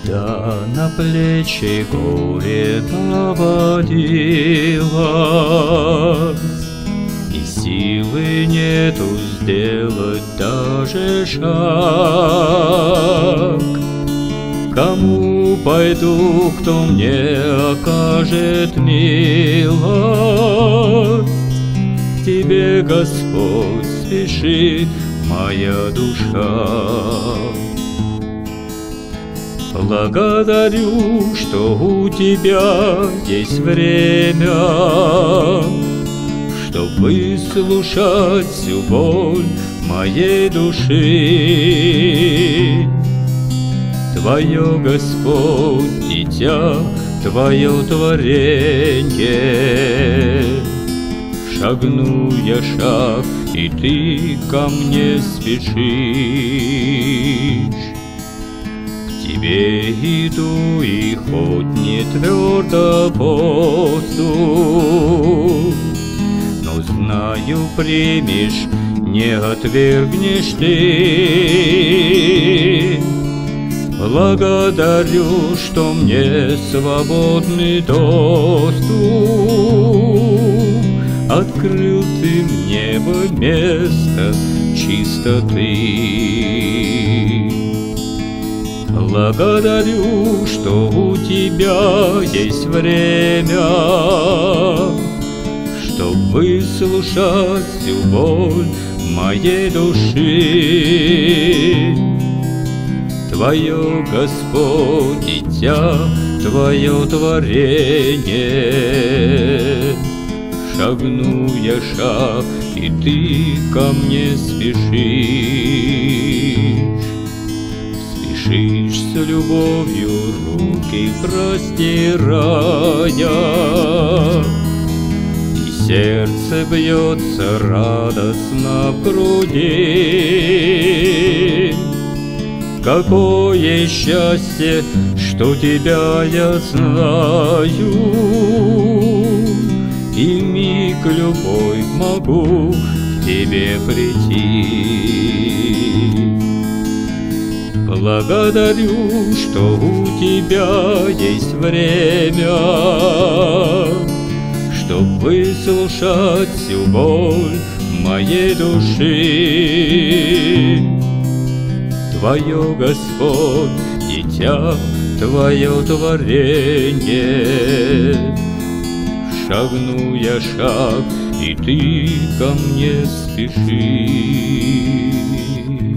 когда на плечи горе навалилось, и силы нету сделать даже шаг. Кому пойду, кто мне окажет милость? К тебе, Господь, спешит моя душа. Благодарю, что у тебя есть время, чтоб выслушать всю боль моей души. Твое, Господь, дитя, Твое творенье. Шагну я шаг, и Ты ко мне спешишь. К Тебе иду, и хоть не твердо поступ, но знаю, примешь, не отвергнешь Ты. Благодарю, что мне свободный доступ открыл Ты мне бы место чистоты. Благодарю, что у Тебя есть время, чтоб выслушать всю боль моей души. Твое, Господь, дитя, Твое творенье. Шагну я шаг, и Ты ко мне спешишь. Спешишь с любовью руки простирая, и сердце бьется радостно в груди. Какое счастье, что Тебя я знаю, и миг любой могу к Тебе прийти. Благодарю, что у Тебя есть время, чтоб выслушать всю боль моей души. Твое, Господь, дитя, Твое творенье. Шагну я шаг, и Ты ко мне спешишь.